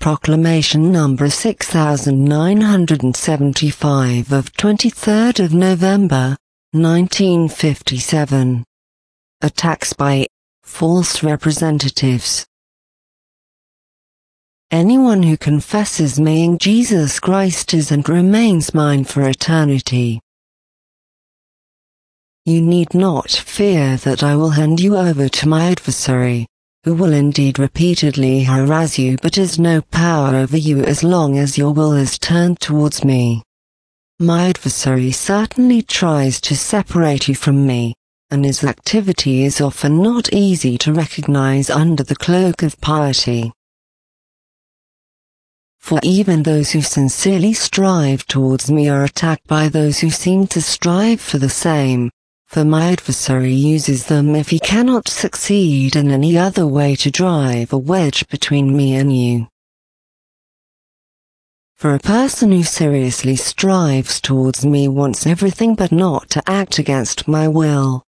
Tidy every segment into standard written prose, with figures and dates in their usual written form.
Proclamation number 6975 of 23rd of November, 1957. Attacks by false representatives. Anyone who confesses me in Jesus Christ is and remains mine for eternity. You need not fear that I will hand you over to my adversary, who will indeed repeatedly harass you but has no power over you as long as your will is turned towards me. My adversary certainly tries to separate you from me, and his activity is often not easy to recognize under the cloak of piety. For even those who sincerely strive towards me are attacked by those who seem to strive for the same, for my adversary uses them if he cannot succeed in any other way to drive a wedge between me and you. For a person who seriously strives towards me wants everything but not to act against my will.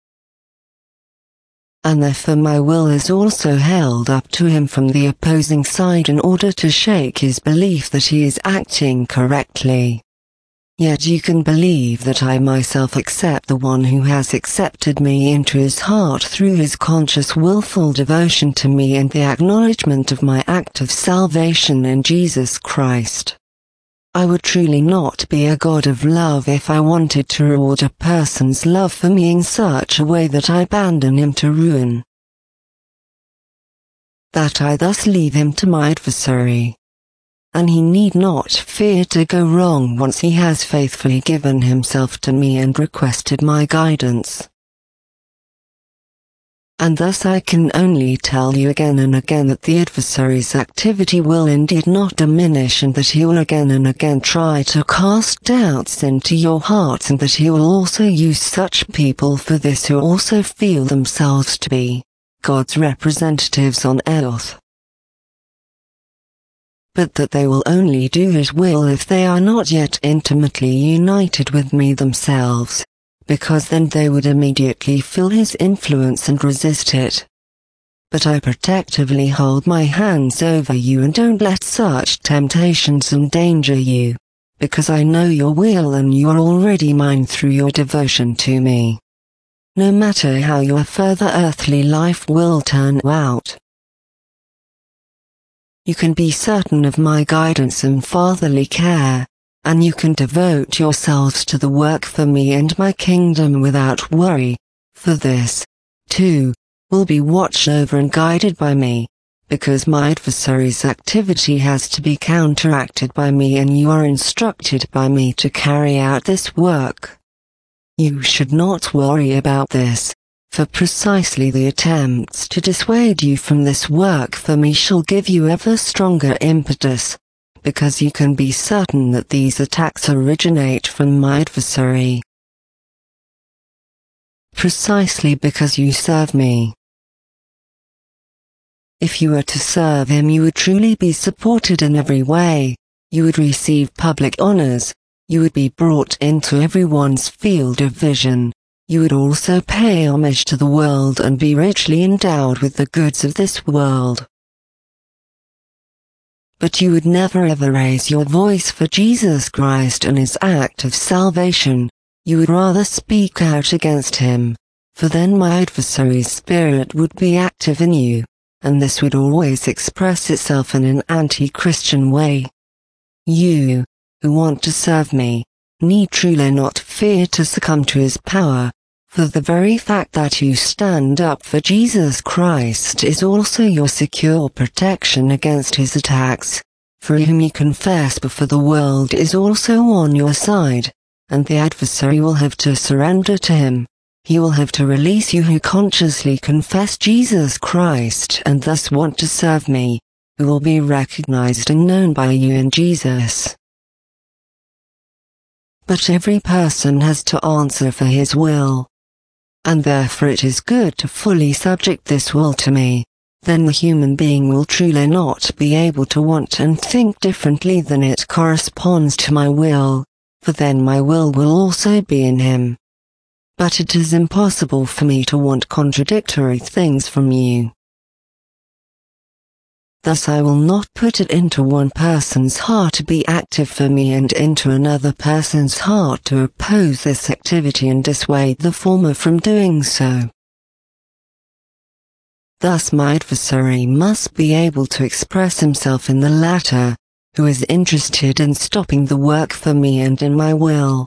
And therefore my will is also held up to him from the opposing side in order to shake his belief that he is acting correctly. Yet you can believe that I myself accept the one who has accepted me into his heart through his conscious willful devotion to me and the acknowledgement of my act of salvation in Jesus Christ. I would truly not be a God of love if I wanted to reward a person's love for me in such a way that I abandon him to ruin. That I thus leave him to my adversary. And he need not fear to go wrong once he has faithfully given himself to me and requested my guidance. And thus I can only tell you again and again that the adversary's activity will indeed not diminish and that he will again and again try to cast doubts into your hearts and that he will also use such people for this who also feel themselves to be God's representatives on earth. But that they will only do his will if they are not yet intimately united with me themselves, because then they would immediately feel his influence and resist it. But I protectively hold my hands over you and don't let such temptations endanger you, because I know your will and you are already mine through your devotion to me. No matter how your further earthly life will turn out. You can be certain of my guidance and fatherly care, and you can devote yourselves to the work for me and my kingdom without worry, for this, too, will be watched over and guided by me, because my adversary's activity has to be counteracted by me and you are instructed by me to carry out this work. You should not worry about this. For precisely the attempts to dissuade you from this work for me shall give you ever stronger impetus, because you can be certain that these attacks originate from my adversary. Precisely because you serve me. If you were to serve him you would truly be supported in every way, you would receive public honors, you would be brought into everyone's field of vision. You would also pay homage to the world and be richly endowed with the goods of this world. But you would never ever raise your voice for Jesus Christ and his act of salvation, you would rather speak out against him, for then my adversary's spirit would be active in you, and this would always express itself in an anti-Christian way. You, who want to serve me, need truly not fear to succumb to his power. For the very fact that you stand up for Jesus Christ is also your secure protection against his attacks, for whom you confess before the world is also on your side, and the adversary will have to surrender to him. He will have to release you who consciously confess Jesus Christ and thus want to serve me, who will be recognized and known by you in Jesus. But every person has to answer for his will. And therefore it is good to fully subject this will to me, then the human being will truly not be able to want and think differently than it corresponds to my will, for then my will also be in him. But it is impossible for me to want contradictory things from you. Thus I will not put it into one person's heart to be active for me and into another person's heart to oppose this activity and dissuade the former from doing so. Thus my adversary must be able to express himself in the latter, who is interested in stopping the work for me and in my will,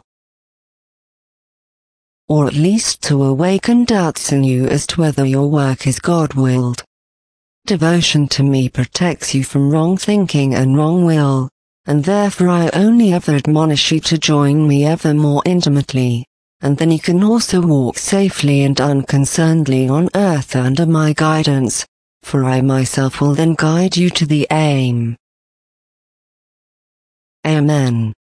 or at least to awaken doubts in you as to whether your work is God-willed. Devotion to me protects you from wrong thinking and wrong will, and therefore I only ever admonish you to join me ever more intimately, and then you can also walk safely and unconcernedly on earth under my guidance, for I myself will then guide you to the aim. Amen.